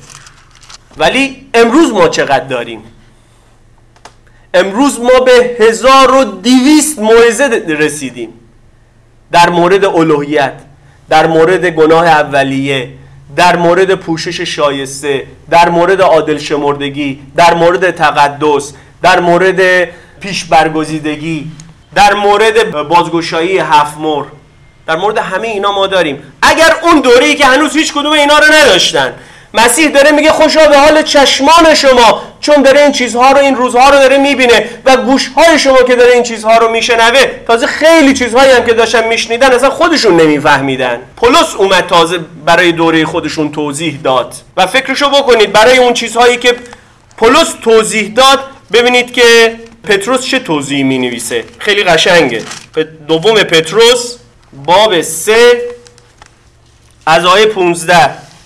ولی امروز ما چقدر داریم؟ امروز ما به هزار و دویست موعظه رسیدیم در مورد الوهیت، در مورد گناه اولیه، در مورد پوشش شایسته، در مورد عادل شمردگی، در مورد تقدس، در مورد پیش برگزیدگی، در مورد بازگشایی هفت مهر. در مورد همه اینا ما داریم. اگر اون دوره‌ای که هنوز هیچ کدوم اینا رو نداشتن، مسیح داره میگه خوشا به حال چشمان شما چون داره این چیزها رو، این روزها رو داره میبینه، و گوشهای شما که داره این چیزها رو میشنوه. تازه خیلی چیزهایی هم که داشتن میشنیدن اصلا خودشون نمیفهمیدن. پولس اومد تازه برای دوره خودشون توضیح داد. و فکرشو بکنید برای اون چیزهایی که پولس توضیح داد، ببینید که پتروس چه توضیحی می نویسه. خیلی قشنگه. دوم پتروس باب سه از آیه پونزده.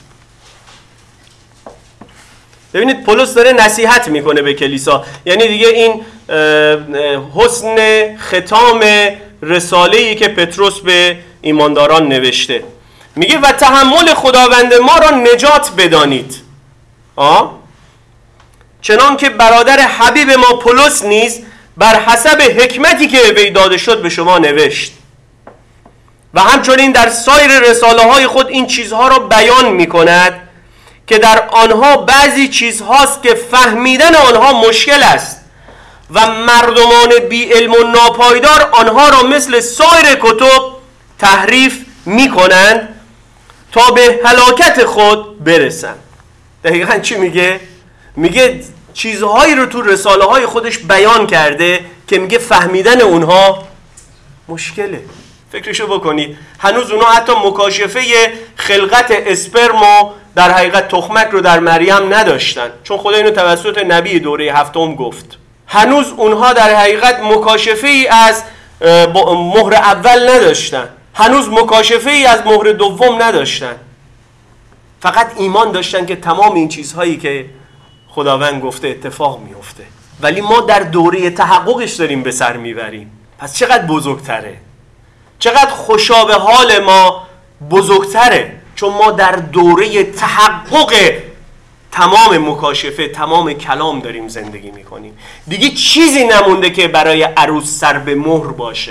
ببینید پولس داره نصیحت میکنه به کلیسا. یعنی دیگه این حسن ختام رساله‌ای که پتروس به ایمانداران نوشته. میگه و تحمل خداوند ما را نجات بدانید. آه؟ چنان که برادر حبیب ما پولس نیز بر حسب حکمتی که وی داده شد به شما نوشت و همچنین در سایر رساله های خود این چیزها را بیان می کند که در آنها بعضی چیزهاست که فهمیدن آنها مشکل است و مردمان بی علم و ناپایدار آنها را مثل سایر کتب تحریف می کنند تا به هلاکت خود برسند. دقیقاً چی میگه؟ میگه چیزهایی رو تو رساله های خودش بیان کرده که میگه فهمیدن اونها مشکله. فکرشو بکنید، هنوز اونا حتی مکاشفه خلقت اسپرم در حقیقت تخمک رو در مریم نداشتن، چون خدا اینو توسط نبی دوره هفتم گفت. هنوز اونها در حقیقت مکاشفه ای از مهر اول نداشتن، هنوز مکاشفه ای از مهر دوم نداشتن، فقط ایمان داشتن که تمام این چیزهایی که خداوند گفته اتفاق میفته. ولی ما در دوره تحققش داریم به سر میبریم. پس چقدر بزرگتره، چقدر خوشا به حال ما بزرگتره، چون ما در دوره تحقق تمام مکاشفه، تمام کلام داریم زندگی میکنیم. دیگه چیزی نمونده که برای عروس سر به مهر باشه.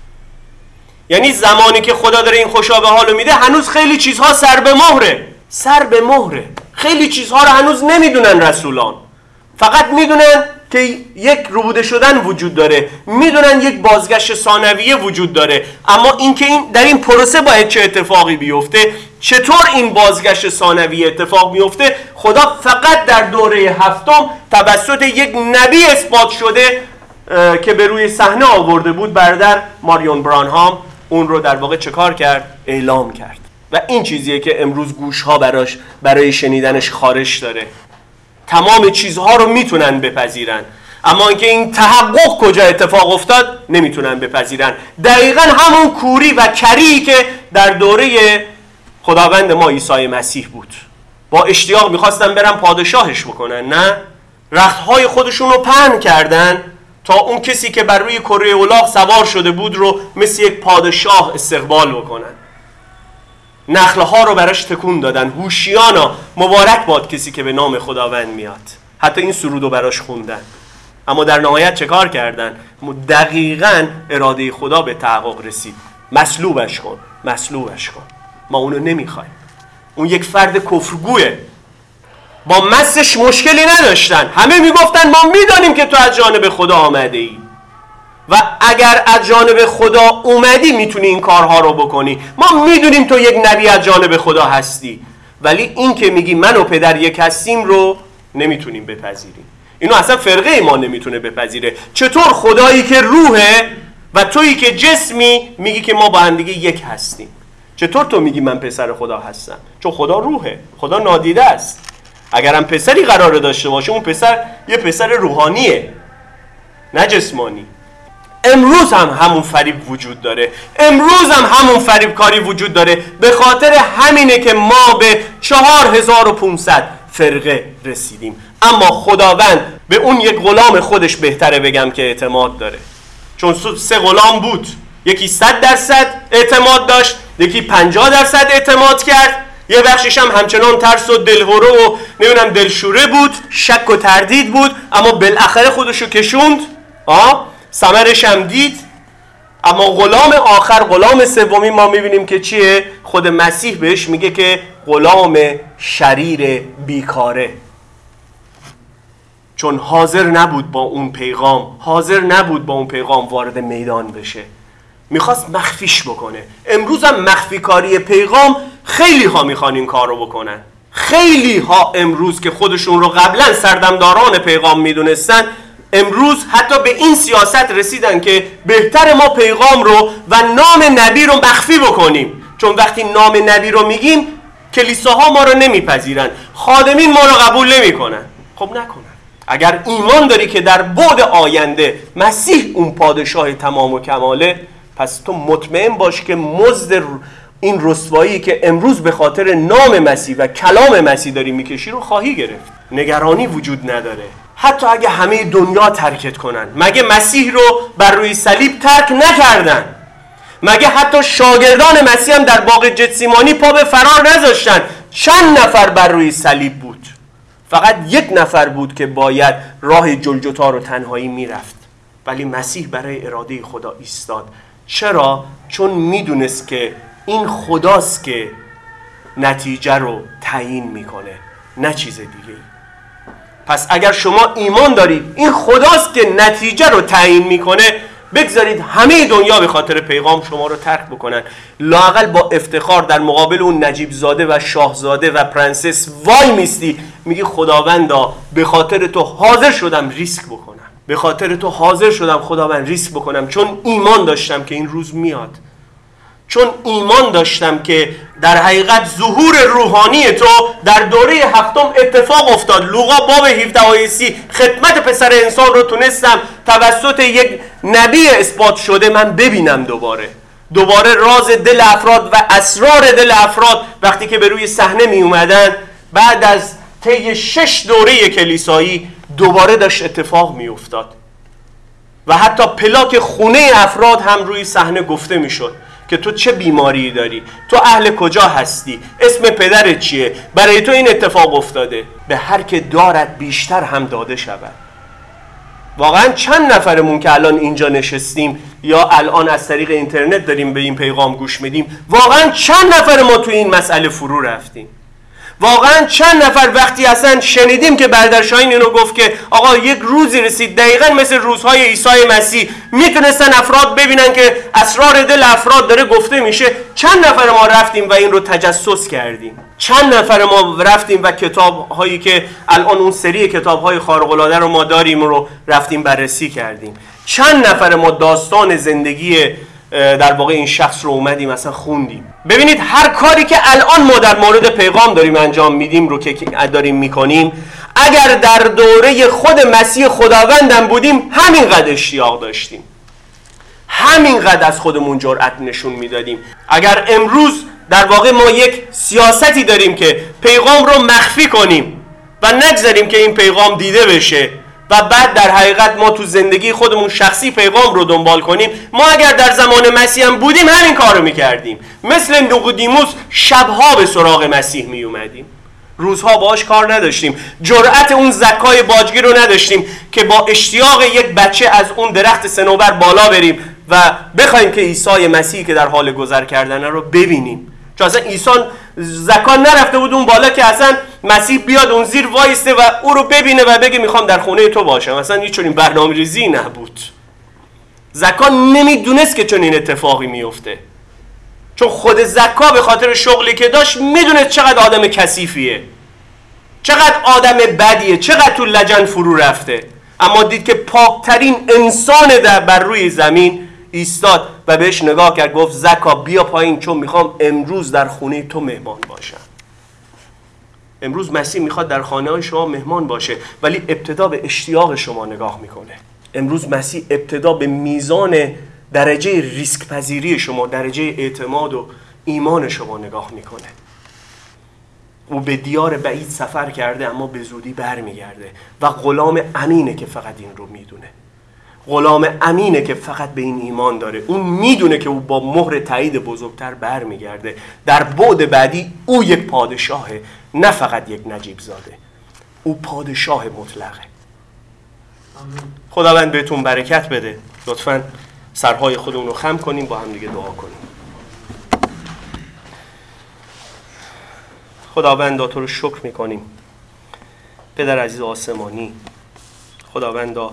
یعنی زمانی که خدا داره این خوشا به حالو میده، هنوز خیلی چیزها سر به مهره، سر به مهره. خیلی چیزها رو هنوز نمیدونن رسولان، فقط میدونن که یک ربوده شدن وجود داره، میدونن یک بازگشت ثانویه وجود داره، اما اینکه این در این پروسه باید چه اتفاقی بیفته، چطور این بازگشت ثانویه اتفاق میفته، خدا فقط در دوره هفتم توسط یک نبی اثبات شده که به روی صحنه آورده بود، برادر ماریون برانهام اون رو در واقع چه کار کرد؟ اعلام کرد. و این چیزیه که امروز گوشها براش برای شنیدنش خارش داره. تمام چیزها رو میتونن بپذیرن، اما اینکه این تحقق کجا اتفاق افتاد نمیتونن بپذیرن. دقیقا همون کوری و کری که در دوره خداوند ما عیسی مسیح بود. با اشتیاق میخواستن برن پادشاهش بکنن، نه، رختهای خودشون رو پهن کردن تا اون کسی که بر روی کره الاغ سوار شده بود رو مثل یک پادشاه استقبال بکنن. نخلها رو براش تکون دادن، هوشیانا مبارک باد کسی که به نام خداوند میاد. حتی این سرود رو براش خوندن. اما در نهایت چه کار کردن؟ دقیقاً اراده خدا به تحقق رسید. مصلوبش کن، مصلوبش کن. ما اونو نمیخوایم. اون یک فرد کفرگوه. با مسش مشکلی نداشتن، همه میگفتن ما میدانیم که تو از جانب خدا آمده ای و اگر از جانب خدا اومدی میتونی این کارها رو بکنی. ما میدونیم تو یک نبی از جانب خدا هستی، ولی این که میگی من و پدر یک هستیم رو نمیتونیم بپذیریم. اینو اصلا فرقه ما نمیتونه بپذیره. چطور خدایی که روحه و تویی که جسمی میگی که ما با هم دیگه یک هستیم؟ چطور تو میگی من پسر خدا هستم؟ چون خدا روحه، خدا نادیده است. اگرم پسری قراره داشته باشه، اون پسر یه پسر روحانیه، نه جسمانی. امروز هم همون فریب وجود داره، امروز هم همون فریب کاری وجود داره. به خاطر همینه که ما به چهار هزار و پونصد فرقه رسیدیم. اما خداوند به اون یک غلام خودش بهتره بگم که اعتماد داره، چون سه غلام بود، یکی صد درصد اعتماد داشت، یکی پنجاه درصد اعتماد کرد، یه بخشش هم همچنان ترس و دلهوره و نمیدونم دلشوره بود، شک و تردید بود، اما بالاخره خودشو کشوند، آه ثمرش هم دید. اما غلام آخر، غلام سومی، ما میبینیم که چیه؟ خود مسیح بهش میگه که غلام شریر بیکاره، چون حاضر نبود با اون پیغام حاضر نبود با اون پیغام وارد میدان بشه، میخواست مخفیش بکنه. امروز هم مخفی کاری پیغام خیلی ها میخوان این کار رو بکنن. خیلی ها امروز که خودشون رو قبلا سردمداران پیغام میدونستن، امروز حتی به این سیاست رسیدن که بهتر ما پیغام رو و نام نبی رو مخفی بکنیم، چون وقتی نام نبی رو میگیم کلیساها ما رو نمیپذیرن، خادمین ما رو قبول نمیکنن. خب نکنن. اگر ایمان داری که در بعد آینده مسیح اون پادشاه تمام و کماله، پس تو مطمئن باش که مزد این رسوایی که امروز به خاطر نام مسیح و کلام مسیح داری میکشی رو خواهی گرفت. نگرانی وجود نداره. حتی اگه همه دنیا ترکت کنن، مگه مسیح رو بر روی صلیب ترک نکردن؟ مگه حتی شاگردان مسیح هم در باغ گتسیمانی پا به فرار نذاشتن؟ چند نفر بر روی صلیب بود؟ فقط یک نفر بود که باید راه جلجتا رو تنهایی میرفت، ولی مسیح برای اراده خدا ایستاد. چرا؟ چون میدونست که این خداست که نتیجه رو تعیین میکنه، نه چیز دیگه. پس اگر شما ایمان دارید این خداست که نتیجه رو تعیین میکنه، بگذارید همه دنیا به خاطر پیغام شما رو ترک بکنن. لااقل با افتخار در مقابل اون نجیب زاده و شاهزاده و پرنسس وای میستی، میگی خداوندا به خاطر تو حاضر شدم ریسک بکنم، به خاطر تو حاضر شدم خداوند ریسک بکنم، چون ایمان داشتم که این روز میاد. چون ایمان داشتم که در حقیقت ظهور روحانی تو در دوره هفتم اتفاق افتاد. لوقا باب هفده آیه سی خدمت پسر انسان رو تونستم توسط یک نبی اثبات شده من ببینم دوباره. دوباره راز دل افراد و اسرار دل افراد وقتی که به روی صحنه می اومدن بعد از طی شش دوره کلیسایی دوباره داشت اتفاق می افتاد و حتی پلاک خونه افراد هم روی صحنه گفته می شد که تو چه بیماری داری، تو اهل کجا هستی، اسم پدرت چیه، برای تو این اتفاق افتاده. به هر که دارد بیشتر هم داده شود. واقعا چند نفرمون که الان اینجا نشستیم یا الان از طریق اینترنت داریم به این پیغام گوش میدیم، واقعا چند نفر ما تو این مسئله فرو رفتیم؟ واقعا چند نفر وقتی اصلا شنیدیم که برادر شاهین اینو گفت که آقا یک روزی رسید دقیقاً مثل روزهای عیسی مسیح میتونستن افراد ببینن که اسرار دل افراد داره گفته میشه، چند نفر ما رفتیم و این رو تجسس کردیم؟ چند نفر ما رفتیم و کتاب هایی که الان اون سری کتاب های خارق العاده رو ما داریم رو رفتیم بررسی کردیم؟ چند نفر ما داستان زندگی در واقع این شخص رو اومدیم مثلا خوندیم؟ ببینید هر کاری که الان ما در مورد پیغام داریم انجام میدیم رو که داریم میکنیم، اگر در دوره خود مسیح خداوندم بودیم همینقدر اشتیاق داشتیم، همینقدر از خودمون جرأت نشون میدادیم. اگر امروز در واقع ما یک سیاستی داریم که پیغام رو مخفی کنیم و نگذاریم که این پیغام دیده بشه و بعد در حقیقت ما تو زندگی خودمون شخصی پیغام رو دنبال کنیم، ما اگر در زمان مسیح هم بودیم همین کار رو میکردیم. مثل نیقودیموس شبها به سراغ مسیح میومدیم، روزها باهاش کار نداشتیم. جرأت اون زکای باجگیر رو نداشتیم که با اشتیاق یک بچه از اون درخت صنوبر بالا بریم و بخوایم که عیسی مسیح که در حال گذر کردن رو ببینیم. چون اصلا عیسی زکا نرفته بود اون بالا که اصلا مسیح بیاد اون زیر وایسته و او رو ببینه و بگه میخوام در خونه تو باشم. اصلا هیچ چنین برنامه‌ریزی نبود. زکا نمیدونست که چنین اتفاقی میفته، چون خود زکا به خاطر شغلی که داشت میدونست چقدر آدم کثیفیه، چقدر آدم بدیه، چقدر تو لجن فرو رفته، اما دید که پاکترین انسان در بر روی زمین ایستاد و بهش نگاه کرد، گفت زکا بیا پایین چون میخوام امروز در خونه تو مهمان باشم. امروز مسیح میخواد در خانه های شما مهمان باشه، ولی ابتدا به اشتیاق شما نگاه میکنه. امروز مسیح ابتدا به میزان درجه ریسک پذیری شما، درجه اعتماد و ایمان شما نگاه میکنه. او به دیار بعید سفر کرده اما به زودی برمیگرده و غلام امینه که فقط این رو میدونه. غلام امینه که فقط به این ایمان داره. اون میدونه که او با مهر تایید بزرگتر برمیگرده. در بعد بعدی او یک پادشاهه، نه فقط یک نجیب زاده. او پادشاه مطلقه. خداوند بهتون برکت بده. لطفاً سرهای خودمون رو خم کنیم، با هم دیگه دعا کنیم. خداوندا تو رو شکر میکنیم، پدر عزیز آسمانی. خداوندا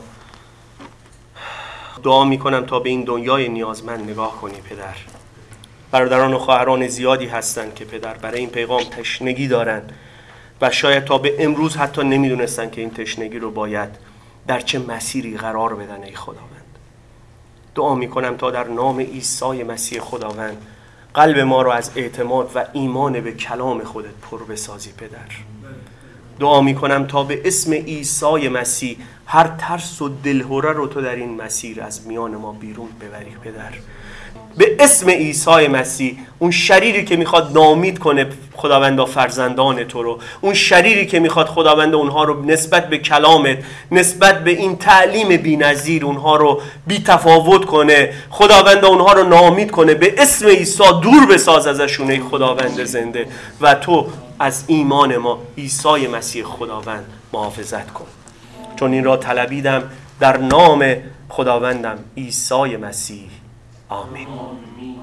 دعا میکنم تا به این دنیای نیازمند نگاه کنی پدر. برادران و خواهران زیادی هستن که پدر برای این پیغام تشنگی دارن و شاید تا به امروز حتی نمیدونستن که این تشنگی رو باید در چه مسیری قرار بدن. ای خداوند دعا میکنم تا در نام عیسی مسیح خداوند قلب ما رو از اعتماد و ایمان به کلام خودت پر بسازی پدر. دعا میکنم تا به اسم عیسی مسیح هر ترس و دلهره رو تو در این مسیر از میان ما بیرون ببری پدر. به اسم عیسی مسیح اون شریری که میخواد ناامید کنه خداوندا فرزندان تو رو، اون شریری که میخواد خداوندا اونها رو نسبت به کلامت، نسبت به این تعلیم بی‌نظیر اونها رو بی تفاوت کنه، خداوندا اونها رو ناامید کنه، به اسم عیسی دور بساز ازشون ای خداوند زنده و تو از ایمان ما عیسی مسیح خداوند محافظت کن. چون این را طلبیدم در نام خداوندم عیسی مسیح. آمین.